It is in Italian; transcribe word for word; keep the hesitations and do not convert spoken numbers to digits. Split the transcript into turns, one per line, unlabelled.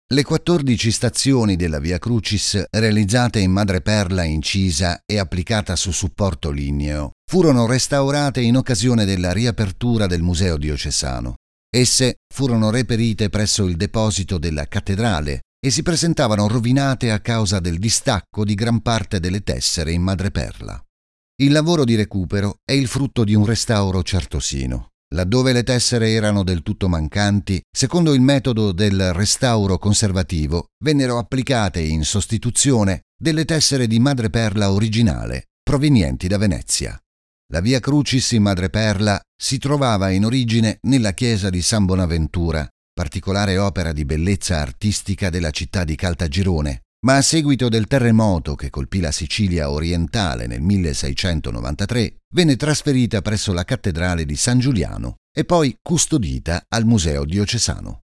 Le quattordici stazioni della Via Crucis, realizzate in madreperla incisa e applicata su supporto ligneo, furono restaurate in occasione della riapertura del Museo diocesano. Esse furono reperite presso il deposito della cattedrale e si presentavano rovinate a causa del distacco di gran parte delle tessere in madreperla. Il lavoro di recupero è il frutto di un restauro certosino. Laddove le tessere erano del tutto mancanti, secondo il metodo del restauro conservativo, vennero applicate in sostituzione delle tessere di madreperla originale, provenienti da Venezia. La Via Crucis in madreperla si trovava in origine nella chiesa di San Bonaventura, particolare opera di bellezza artistica della città di Caltagirone, ma a seguito del terremoto che colpì la Sicilia orientale nel milleseicentonovantatré venne trasferita presso la cattedrale di San Giuliano e poi custodita al Museo diocesano.